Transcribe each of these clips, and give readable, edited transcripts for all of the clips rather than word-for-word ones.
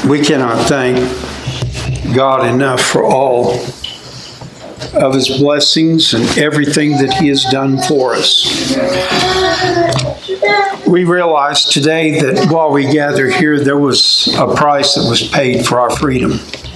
We cannot thank God enough for all of His blessings and everything that He has done for us. We realize today that while we gather here, there was a price that was paid for our freedom.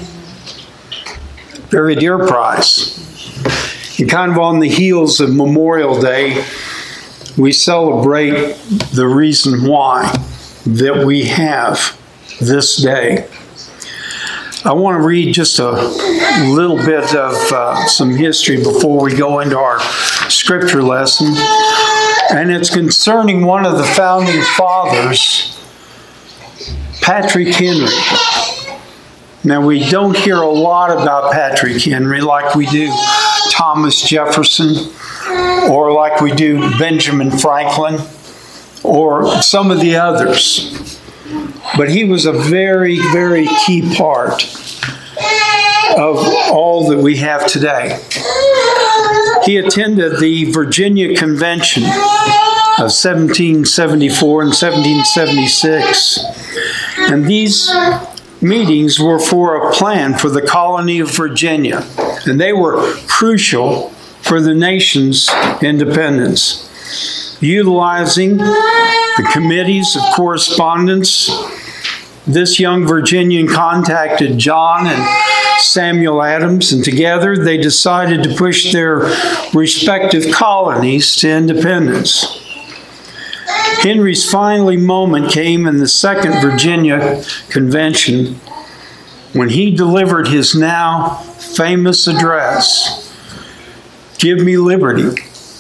Very dear price. And kind of on the heels of Memorial Day, we celebrate the reason why that we have this day. I want to read just a little bit of some history before we go into our scripture lesson. And it's concerning one of the founding fathers, Patrick Henry. Now, we don't hear a lot about Patrick Henry like we do Thomas Jefferson, or like we do Benjamin Franklin, or some of the others. But he was a very, very key part of all that we have today. He attended the Virginia Convention of 1774 and 1776. And these meetings were for a plan for the colony of Virginia. And they were crucial for the nation's independence. Utilizing the committees of correspondence, this young Virginian contacted John and Samuel Adams, and together they decided to push their respective colonies to independence. Henry's final moment came in the Second Virginia Convention when he delivered his now famous address, "Give me liberty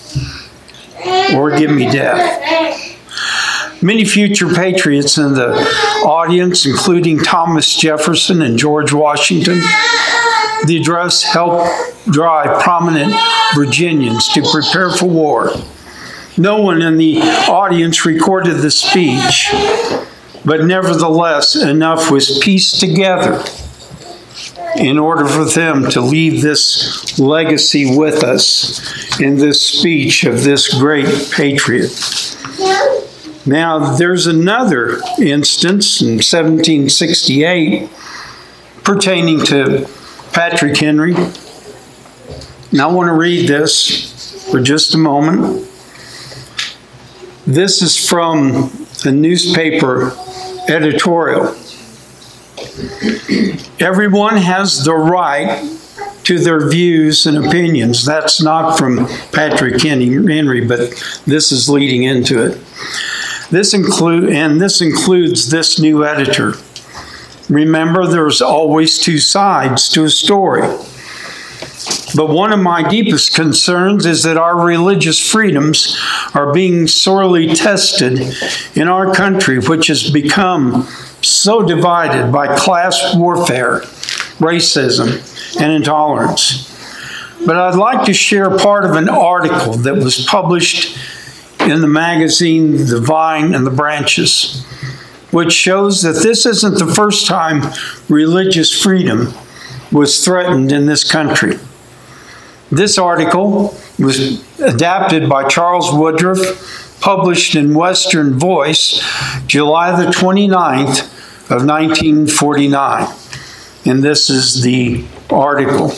or give me death." Many future patriots in the audience, including Thomas Jefferson and George Washington, the address helped drive prominent Virginians to prepare for war. No one in the audience recorded the speech, but nevertheless, enough was pieced together in order for them to leave this legacy with us in this speech of this great patriot. Now, there's another instance in 1768 pertaining to Patrick Henry. And I want to read this for just a moment. This is from a newspaper editorial. "Everyone has the right to their views and opinions." That's not from Patrick Henry, but this is leading into it. This includes this new editor. Remember, there's always two sides to a story. But one of my deepest concerns is that our religious freedoms are being sorely tested in our country, which has become so divided by class warfare, racism, and intolerance. But I'd like to share part of an article that was published in the magazine The Vine and the Branches, which shows that this isn't the first time religious freedom was threatened in this country. This article was adapted by Charles Woodruff, published in Western Voice, July the 29th of 1949. And this is the article.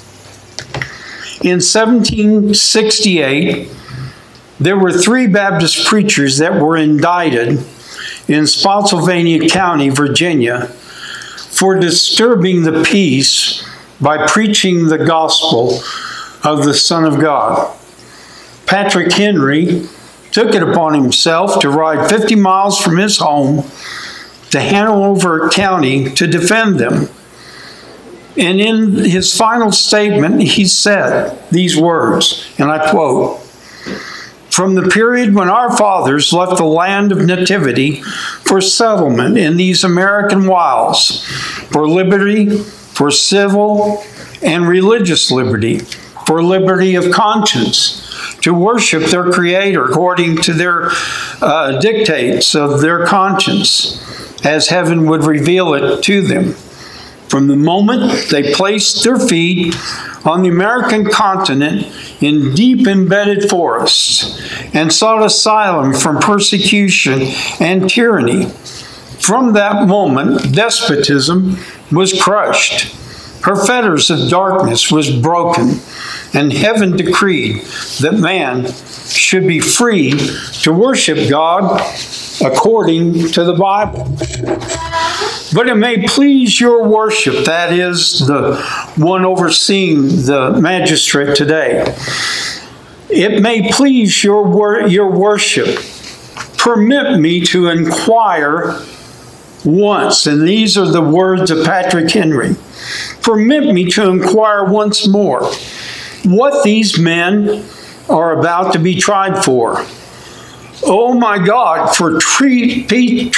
In 1768, there were 3 Baptist preachers that were indicted in Spotsylvania County, Virginia, for disturbing the peace by preaching the gospel of the Son of God. Patrick Henry took it upon himself to ride 50 miles from his home to Hanover County to defend them. And in his final statement, he said these words, and I quote, "From the period when our fathers left the land of nativity for settlement in these American wilds, for liberty, for civil and religious liberty, for liberty of conscience, to worship their Creator according to their dictates of their conscience, as heaven would reveal it to them. From the moment they placed their feet on the American continent in deep embedded forests and sought asylum from persecution and tyranny, From that moment, despotism was crushed. Her fetters of darkness was broken, and heaven decreed that man should be free to worship God according to the Bible. But it may please your worship, that is, the one overseeing the magistrate today. It may please your worship. Permit me to inquire once, and these are the words of Patrick Henry. Permit me to inquire once more what these men are about to be tried for. Oh my God, for preaching,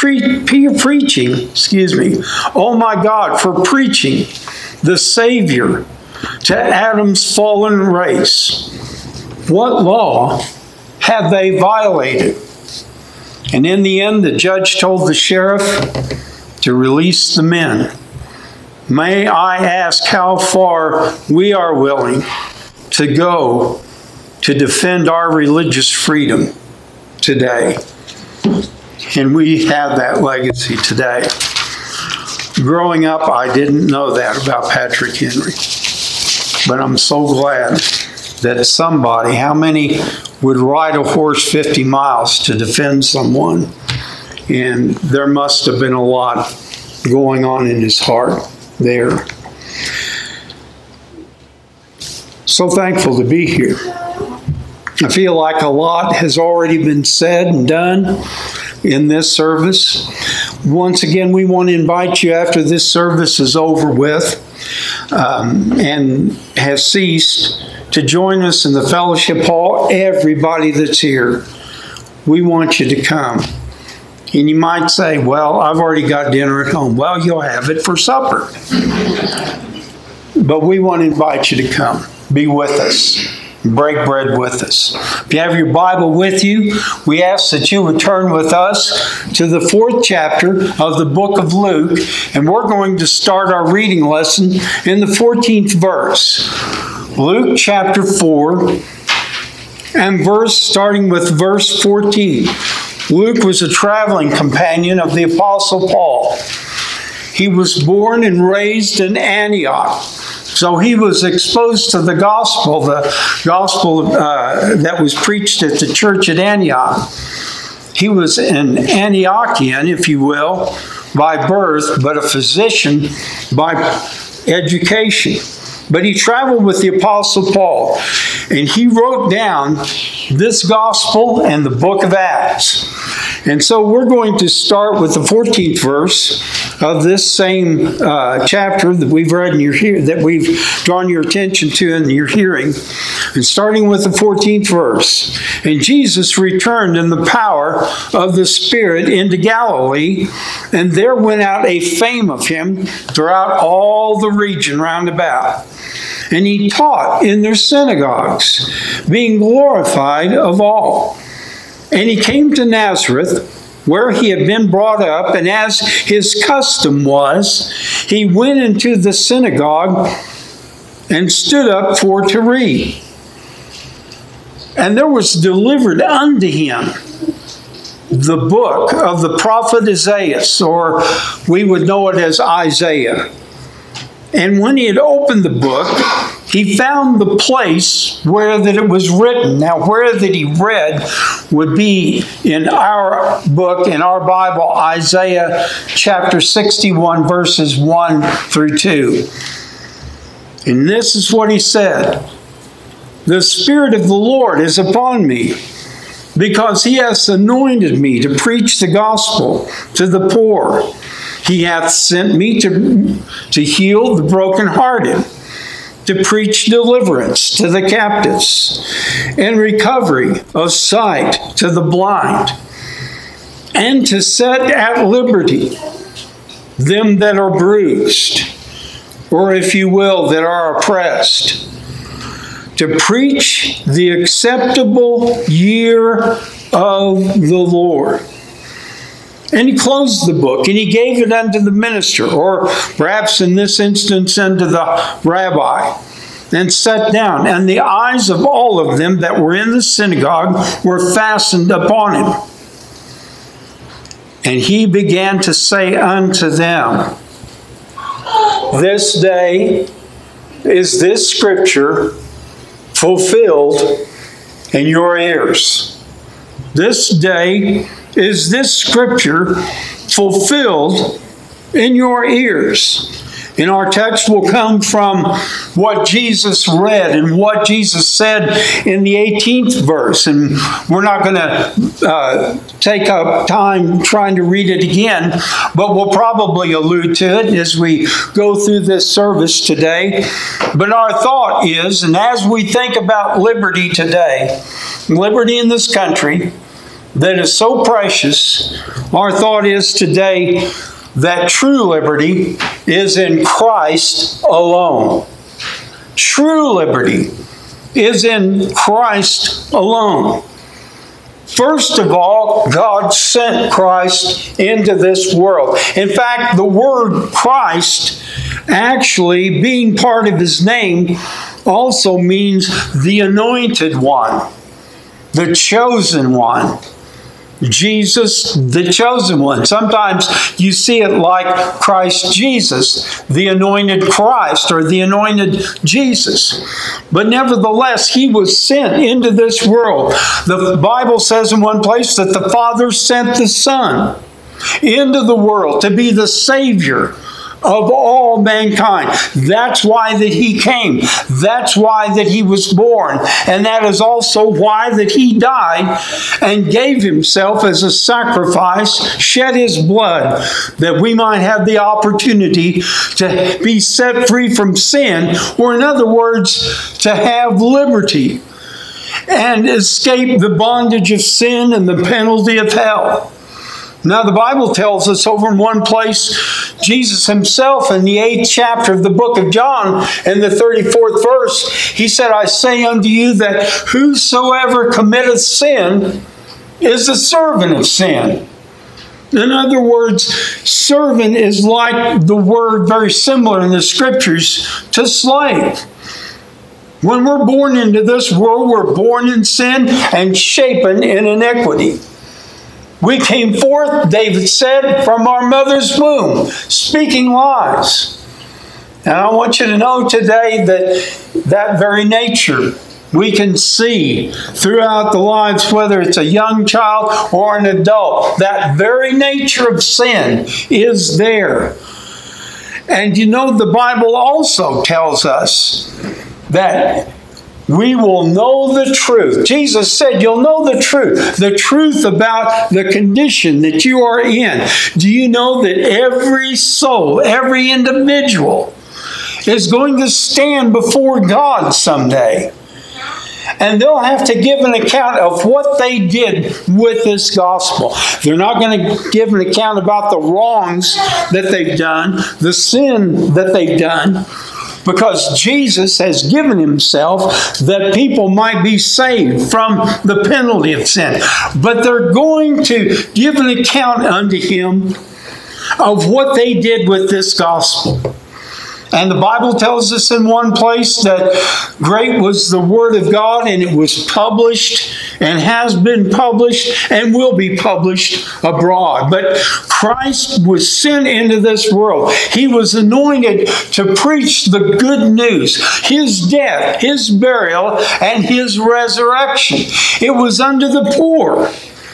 oh my God, for preaching the Savior to Adam's fallen race. What law have they violated? And in the end, the judge told the sheriff to release the men. May I ask how far we are willing to go to defend our religious freedom today? And we have that legacy today. Growing up, I didn't know that about Patrick Henry. But I'm so glad that somebody, how many would ride a horse 50 miles to defend someone? And there must have been a lot going on in his heart there. So thankful to be here. I feel like a lot has already been said and done in this service. Once again, we want to invite you after this service is over with and has ceased to join us in the fellowship hall. Everybody that's here, we want you to come. And you might say, well, I've already got dinner at home. Well, you'll have it for supper. But we want to invite you to come. Be with us. Break bread with us. If you have your Bible with you, we ask that you would turn with us to the 4th chapter of the book of Luke, and we're going to start our reading lesson in the 14th verse. Luke chapter 4, and starting with verse 14. Luke was a traveling companion of the Apostle Paul. He was born and raised in Antioch. So he was exposed to the gospel that was preached at the church at Antioch. He was an Antiochian, if you will, by birth, but a physician by education. But he traveled with the Apostle Paul, and he wrote down this gospel and the book of Acts. And so we're going to start with the 14th verse of this same chapter that we've read in that we've drawn your attention to in your hearing. And starting with the 14th verse. And Jesus returned in the power of the Spirit into Galilee, and there went out a fame of him throughout all the region round about. And he taught in their synagogues, being glorified of all. And he came to Nazareth, where he had been brought up, and as his custom was, he went into the synagogue and stood up for to read. And there was delivered unto him the book of the prophet Isaiah, or we would know it as Isaiah. And when he had opened the book, he found the place where that it was written. Now, where that he read would be in our book, in our Bible, Isaiah chapter 61, verses 1 through 2. And this is what he said. The Spirit of the Lord is upon me, because he hath anointed me to preach the gospel to the poor. He hath sent me to heal the brokenhearted, to preach deliverance to the captives, and recovery of sight to the blind, and to set at liberty them that are bruised, or if you will, that are oppressed, to preach the acceptable year of the Lord. And he closed the book, and he gave it unto the minister, or perhaps in this instance unto the rabbi, and sat down. And the eyes of all of them that were in the synagogue were fastened upon him. And he began to say unto them, this day is this scripture fulfilled in your ears. This day is this scripture fulfilled in your ears. And our text will come from what Jesus read and what Jesus said in the 18th verse. And we're not going to take up time trying to read it again, but we'll probably allude to it as we go through this service today. But our thought is, and as we think about liberty today, liberty in this country that is so precious, our thought is today that true liberty is in Christ alone. True liberty is in Christ alone. First of all, God sent Christ into this world. In fact, the word Christ, actually being part of his name, also means the anointed one, the chosen one. Jesus, the chosen one. Sometimes you see it like Christ Jesus, the anointed Christ, or the anointed Jesus. But nevertheless, he was sent into this world. The Bible says in one place that the Father sent the Son into the world to be the Savior of all mankind. That's why that he came. That's why that he was born. And that is also why that he died and gave himself as a sacrifice, shed his blood, that we might have the opportunity to be set free from sin, or in other words, to have liberty and escape the bondage of sin and the penalty of hell. Now, the Bible tells us over in one place, Jesus himself in the 8th chapter of the book of John, in the 34th verse, he said, I say unto you that whosoever committeth sin is a servant of sin. In other words, servant is like the word very similar in the scriptures to slave. When we're born into this world, we're born in sin and shapen in iniquity. We came forth, David said, from our mother's womb, speaking lies. And I want you to know today that that very nature we can see throughout the lives, whether it's a young child or an adult. That very nature of sin is there. And you know, the Bible also tells us that we will know the truth. Jesus said, you'll know the truth about the condition that you are in. Do you know that every soul, every individual is going to stand before God someday? And they'll have to give an account of what they did with this gospel. They're not going to give an account about the wrongs that they've done, the sin that they've done, because Jesus has given himself that people might be saved from the penalty of sin. But they're going to give an account unto him of what they did with this gospel. And the Bible tells us in one place that great was the Word of God, and it was published and has been published and will be published abroad. But Christ was sent into this world. He was anointed to preach the good news, his death, his burial, and his resurrection. It was unto the poor.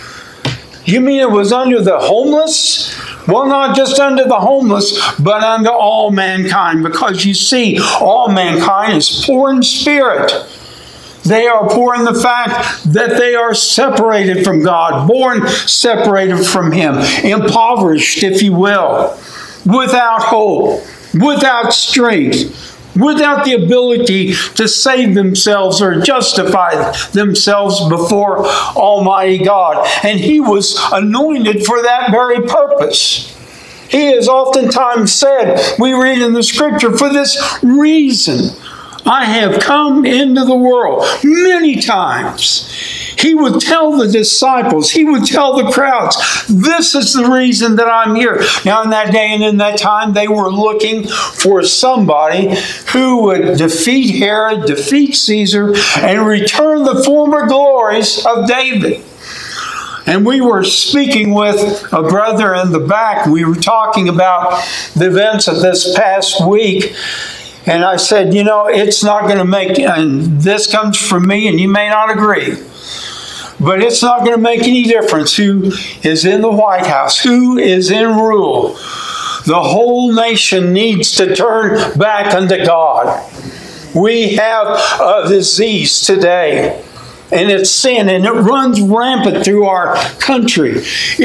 You mean it was unto the homeless? Well, not just unto the homeless, but unto all mankind. Because you see, all mankind is poor in spirit. They are poor in the fact that they are separated from God, born separated from him, impoverished, if you will, without hope, without strength, without the ability to save themselves or justify themselves before Almighty God. And he was anointed for that very purpose. He has oftentimes said, we read in the scripture, for this reason I have come into the world. Many times he would tell the disciples, he would tell the crowds, this is the reason that I'm here. Now in that day and in that time, they were looking for somebody who would defeat Herod, defeat Caesar, and return the former glories of David. And we were speaking with a brother in the back. We were talking about the events of this past week. And I said, it's not going to make, and this comes from me, and you may not agree, but it's not going to make any difference who is in the White House, who is in rule. The whole nation needs to turn back unto God. We have a disease today, and it's sin, and it runs rampant through our country.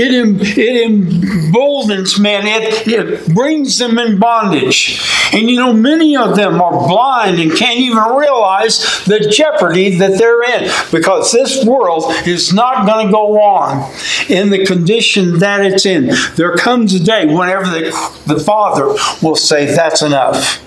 It emboldens men. It brings them in bondage. And many of them are blind and can't even realize the jeopardy that they're in, because this world is not going to go on in the condition that it's in. There comes a day whenever the Father will say, that's enough.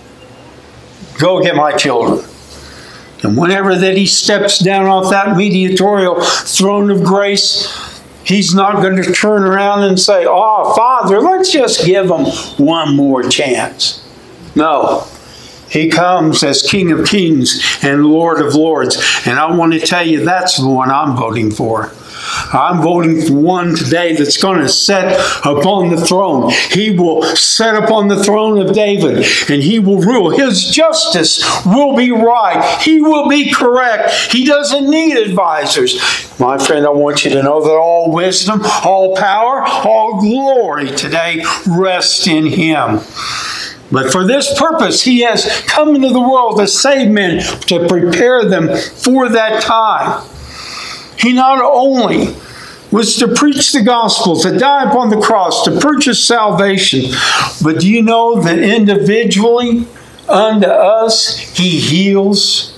Go get my children. And whenever that he steps down off that mediatorial throne of grace, he's not going to turn around and say, oh, Father, let's just give them one more chance. No. He comes as King of Kings and Lord of Lords. And I want to tell you, that's the one I'm voting for. I'm voting for one today that's going to sit upon the throne. He will sit upon the throne of David, and he will rule. His justice will be right. He will be correct. He doesn't need advisors. My friend, I want you to know that all wisdom, all power, all glory today rests in him. But for this purpose, he has come into the world to save men, to prepare them for that time. He not only was to preach the gospel, to die upon the cross, to purchase salvation, but do you know that individually unto us he heals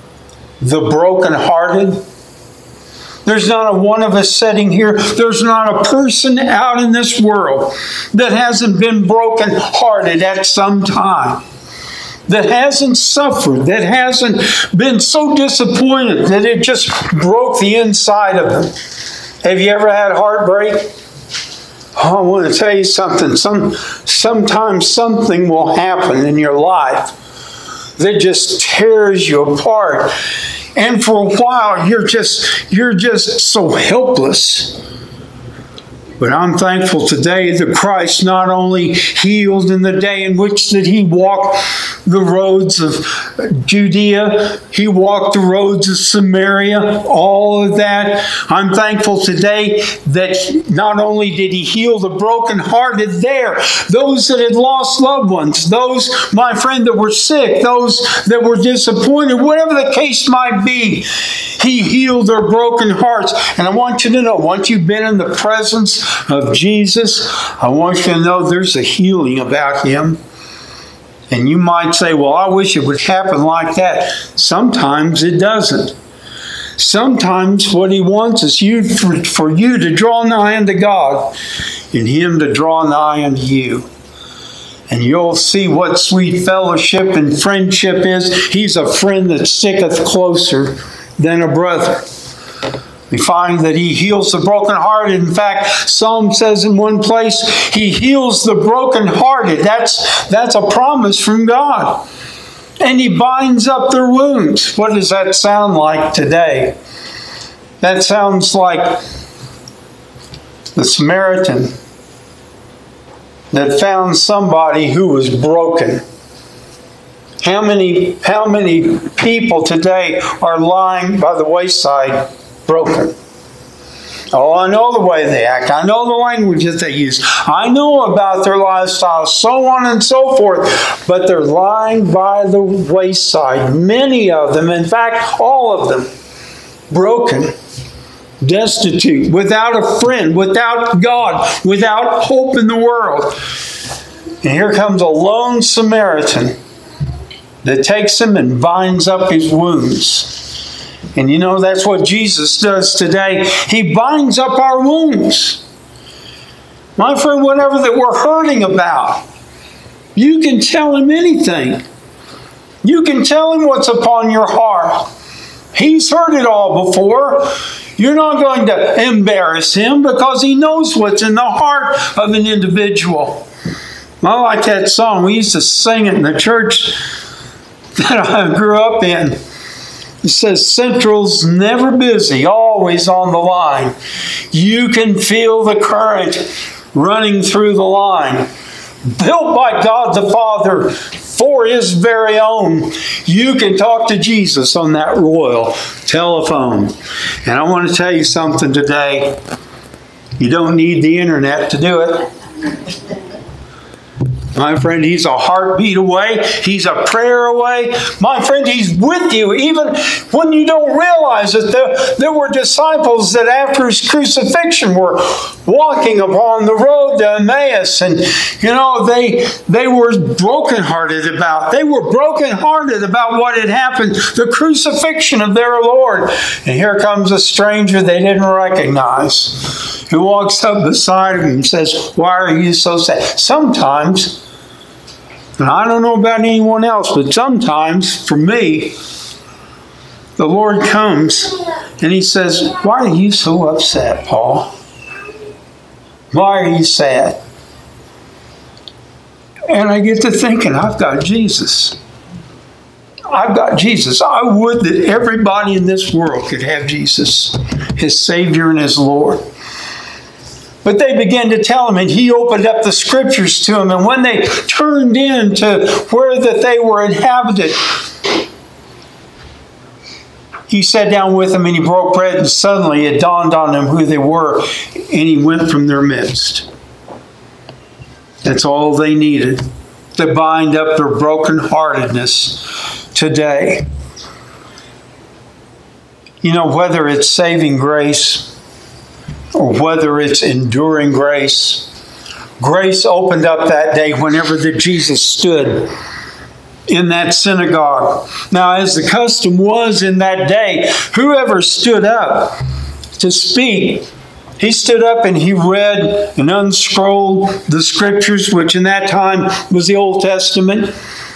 the brokenhearted? There's not a one of us sitting here, there's not a person out in this world that hasn't been brokenhearted at some time, that hasn't suffered, that hasn't been so disappointed that it just broke the inside of them. Have you ever had heartbreak? Oh, I want to tell you something. Sometimes something will happen in your life that just tears you apart. And for a while, you're just so helpless. But I'm thankful today that Christ not only healed in the day in which that he walked the roads of Judea, he walked the roads of Samaria, all of that. I'm thankful today that not only did he heal the brokenhearted there, those that had lost loved ones, those, my friend, that were sick, those that were disappointed, whatever the case might be, he healed their broken hearts. And I want you to know, once you've been in the presence of Jesus, I want you to know there's a healing about him. And you might say, well, I wish it would happen like that. Sometimes it doesn't. Sometimes what he wants is for you to draw nigh unto God and him to draw nigh unto you. And you'll see what sweet fellowship and friendship is. He's a friend that sticketh closer than a brother. We find that he heals the brokenhearted. In fact, Psalm says in one place, he heals the brokenhearted. That's a promise from God. And he binds up their wounds. What does that sound like today? That sounds like the Samaritan that found somebody who was broken. How many people today are lying by the wayside broken? Oh, I know the way they act. I know the language that they use. I know about their lifestyle, so on and so forth. But they're lying by the wayside. Many of them, in fact, all of them, broken, destitute, without a friend, without God, without hope in the world. And here comes a lone Samaritan that takes him and binds up his wounds. And you know, that's what Jesus does today. He binds up our wounds. My friend, whatever that we're hurting about, you can tell him anything. You can tell him what's upon your heart. He's heard it all before. You're not going to embarrass him because he knows what's in the heart of an individual. I like that song. We used to sing it in the church that I grew up in. It says Central's never busy, always on the line. You can feel the current running through the line. Built by God the Father for His very own. You can talk to Jesus on that royal telephone. And I want to tell you something today. You don't need the internet to do it. My friend, He's a heartbeat away. He's a prayer away. My friend, He's with you even when you don't realize it. There were disciples that after His crucifixion were walking upon the road to Emmaus. And, they were brokenhearted about. They were brokenhearted about what had happened. The crucifixion of their Lord. And here comes a stranger they didn't recognize, who walks up beside them and says, "Why are you so sad?" Sometimes, and I don't know about anyone else, but sometimes, for me, the Lord comes and He says, "Why are you so upset, Paul? Why are you sad?" And I get to thinking, I've got Jesus. I've got Jesus. I would that everybody in this world could have Jesus, His Savior and His Lord. But they began to tell Him, and He opened up the Scriptures to them. And when they turned into where that they were inhabited, He sat down with them and He broke bread, and suddenly it dawned on them who they were, and He went from their midst. That's all they needed to bind up their brokenheartedness today. Whether it's saving grace or whether it's enduring grace, grace opened up that day whenever that Jesus stood in that synagogue. Now, as the custom was in that day, whoever stood up to speak, he stood up and he read and unscrolled the Scriptures, which in that time was the Old Testament.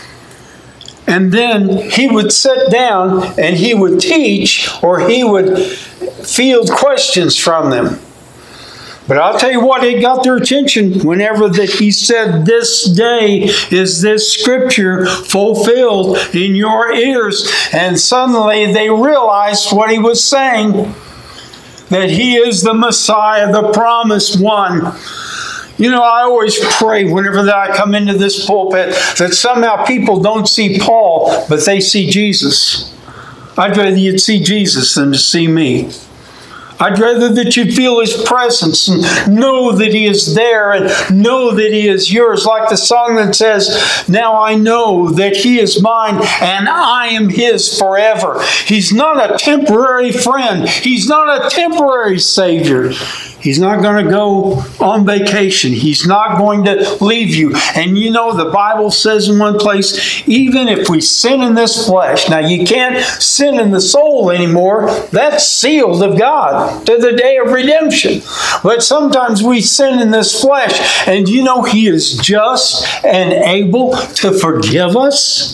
And then he would sit down and he would teach, or he would field questions from them. But I'll tell you what, it got their attention whenever that he said, "This day is this Scripture fulfilled in your ears." And suddenly they realized what he was saying, that He is the Messiah, the promised one. I always pray whenever that I come into this pulpit that somehow people don't see Paul, but they see Jesus. I'd rather you'd see Jesus than to see me. I'd rather that you'd feel His presence and know that He is there and know that He is yours. Like the song that says, "Now I know that He is mine and I am His forever." He's not a temporary friend. He's not a temporary Savior. He's not going to go on vacation. He's not going to leave you. And the Bible says in one place, even if we sin in this flesh, now you can't sin in the soul anymore. That's sealed of God to the day of redemption. But sometimes we sin in this flesh. And He is just and able to forgive us.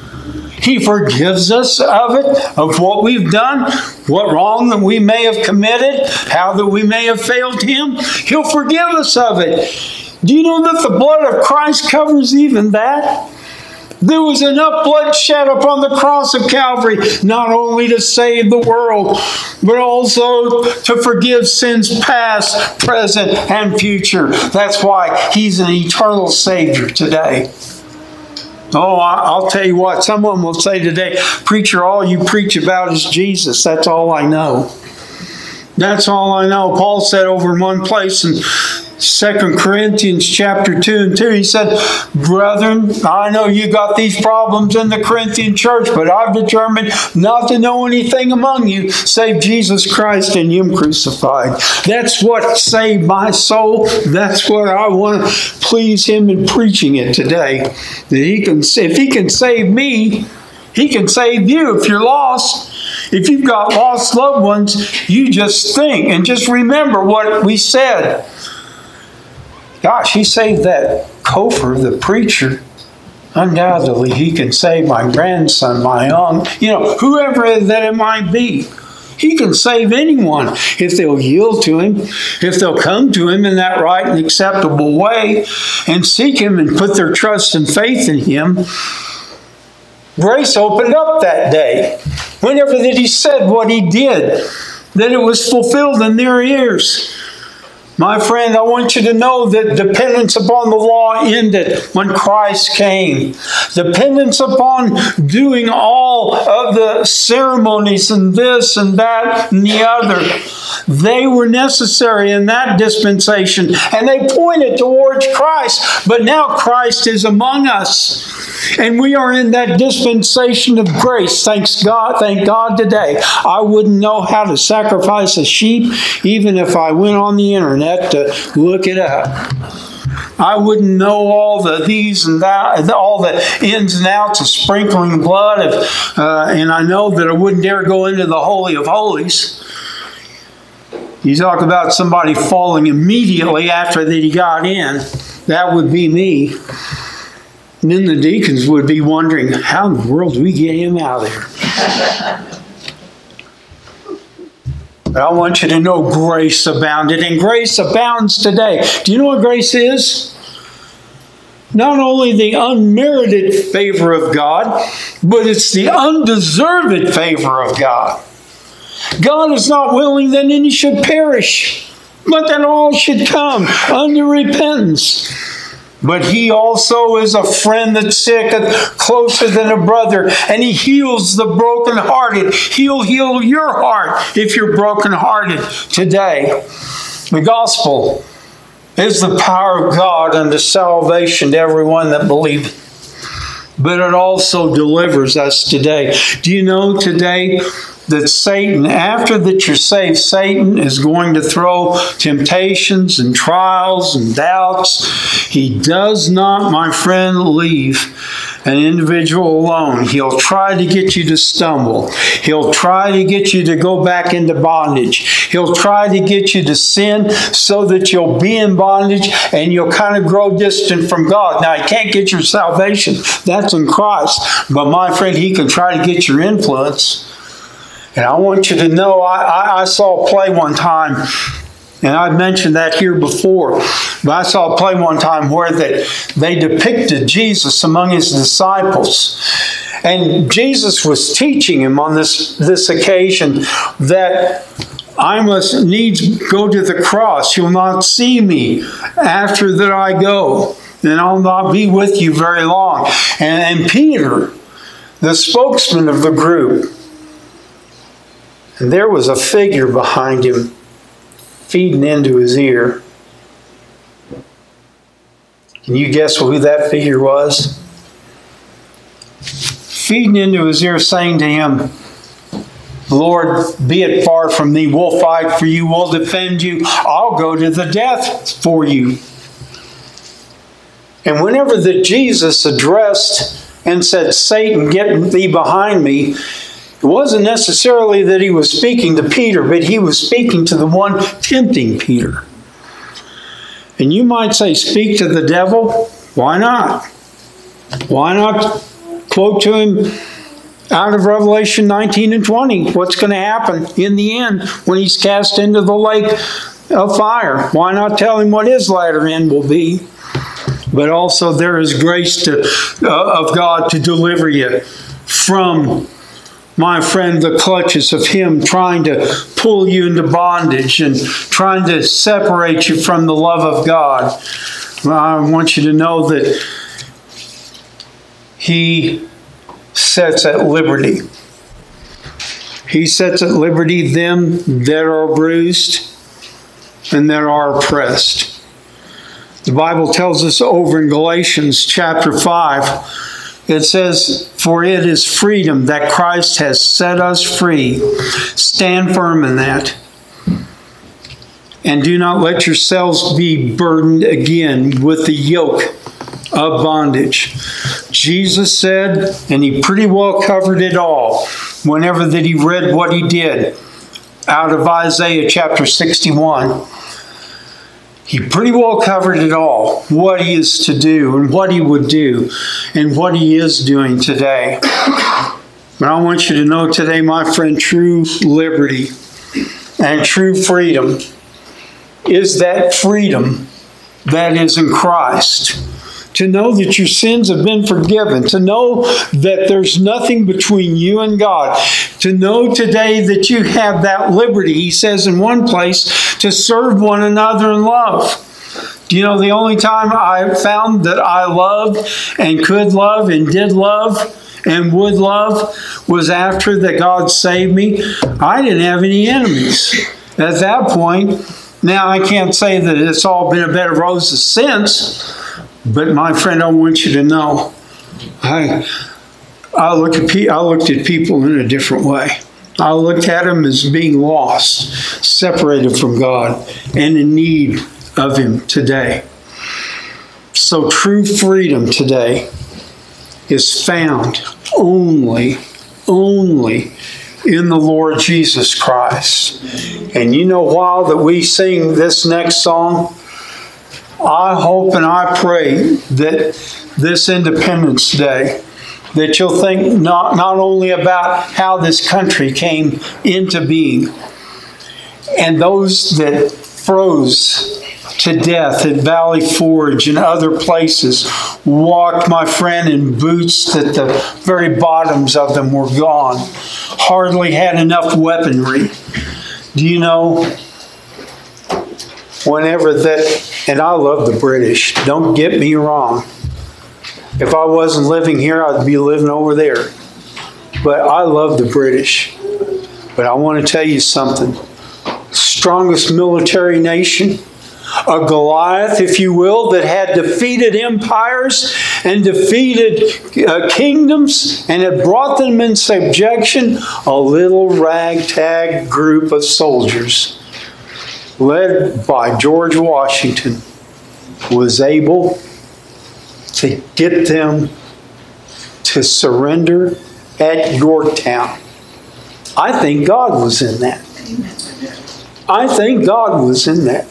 He forgives us of it, of what we've done, what wrong that we may have committed, how that we may have failed Him. He'll forgive us of it. Do you know that the blood of Christ covers even that? There was enough blood shed upon the cross of Calvary, not only to save the world, but also to forgive sins past, present, and future. That's why He's an eternal Savior today. Oh, I'll tell you what, someone will say today, "Preacher, all you preach about is Jesus." That's all I know. That's all I know. Paul said over in one place in 2 Corinthians chapter 2 and 2, he said, "Brethren, I know you got these problems in the Corinthian church, but I've determined not to know anything among you save Jesus Christ and Him crucified." That's what saved my soul. That's what I want to please Him in preaching it today. That if He can save me, He can save you if you're lost. If you've got lost loved ones, you just think and just remember what we said. Gosh, He saved that Kofer, the preacher. Undoubtedly, He can save my grandson, my aunt, whoever that it might be. He can save anyone if they'll yield to Him, if they'll come to Him in that right and acceptable way, and seek Him and put their trust and faith in Him. Grace opened up that day. Whenever that he said what he did, that it was fulfilled in their ears. My friend, I want you to know that dependence upon the law ended when Christ came. Dependence upon doing all of the ceremonies and this and that and the other, they were necessary in that dispensation, and they pointed towards Christ. But now Christ is among us, and we are in that dispensation of grace. Thank God today. I wouldn't know how to sacrifice a sheep even if I went on the internet to look it up. I wouldn't know all the these and that, all the ins and outs of sprinkling blood, and I know that I wouldn't dare go into the Holy of Holies. You talk about somebody falling immediately after that he got in, that would be me. And then the deacons would be wondering, how in the world do we get him out of there? But I want you to know grace abounded, and grace abounds today. Do you know what grace is? Not only the unmerited favor of God, but it's the undeserved favor of God. God is not willing that any should perish, but that all should come unto repentance. But he also is a friend that sicketh closer than a brother, and he heals the brokenhearted. He'll heal your heart if you're brokenhearted today. The gospel is the power of God unto salvation to everyone that believeth. But it also delivers us today. Do you know today that Satan, after that you're saved, Satan is going to throw temptations and trials and doubts. He does not, my friend, leave an individual alone. He'll try to get you to stumble. He'll try to get you to go back into bondage. He'll try to get you to sin so that you'll be in bondage and you'll kind of grow distant from God. Now, he can't get your salvation. That's in Christ. But my friend, he can try to get your influence. And I want you to know, I saw a play one time, and I've mentioned that here before, but I saw a play one time where they depicted Jesus among his disciples. And Jesus was teaching him on this occasion that I must needs go to the cross. You'll not see me after that I go, and I'll not be with you very long. And Peter, the spokesman of the group, and there was a figure behind him feeding into his ear. Can you guess who that figure was? Feeding into his ear, saying to him, Lord, be it far from me. We'll fight for you. We'll defend you. I'll go to the death for you. And whenever that Jesus addressed and said, Satan, get thee behind me, it wasn't necessarily that he was speaking to Peter, but he was speaking to the one tempting Peter. And you might say, speak to the devil? Why not? Why not quote to him out of Revelation 19 and 20? What's going to happen in the end when he's cast into the lake of fire? Why not tell him what his latter end will be? But also there is grace of God to deliver you from, my friend, the clutches of him trying to pull you into bondage and trying to separate you from the love of God. I want you to know that he sets at liberty. He sets at liberty them that are bruised and that are oppressed. The Bible tells us over in Galatians chapter 5, it says, for it is freedom that Christ has set us free. Stand firm in that. And do not let yourselves be burdened again with the yoke of bondage. Jesus said, and he pretty well covered it all whenever that he read what he did out of Isaiah chapter 61. He pretty well covered it all, what he is to do and what he would do and what he is doing today. But I want you to know today, my friend, true liberty and true freedom is that freedom that is in Christ. to know that your sins have been forgiven, to know that there's nothing between you and God, to know today that you have that liberty, he says in one place, to serve one another in love. Do you know the only time I found that I loved and could love and did love and would love was after that God saved me? I didn't have any enemies at that point. Now, I can't say that it's all been a bed of roses since, but my friend, I want you to know, I looked at people in a different way. I looked at them as being lost, separated from God, and in need of Him today. So true freedom today is found only in the Lord Jesus Christ. And you know, while that we sing this next song, I hope and I pray that this Independence Day, that you'll think not only about how this country came into being, and those that froze to death at Valley Forge and other places walked, my friend, in boots that the very bottoms of them were gone, hardly had enough weaponry. Do you know, whenever that, and I love the British, don't get me wrong. If I wasn't living here, I'd be living over there. But I love the British. But I want to tell you something. Strongest military nation, a Goliath, if you will, that had defeated empires and defeated kingdoms and had brought them in subjection, a little ragtag group of soldiers led by George Washington was able to get them to surrender at Yorktown. I think God was in that. I think God was in that.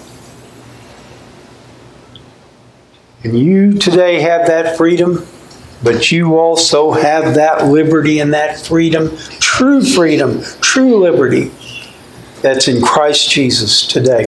And you today have that freedom, but you also have that liberty and that freedom, true liberty, that's in Christ Jesus today.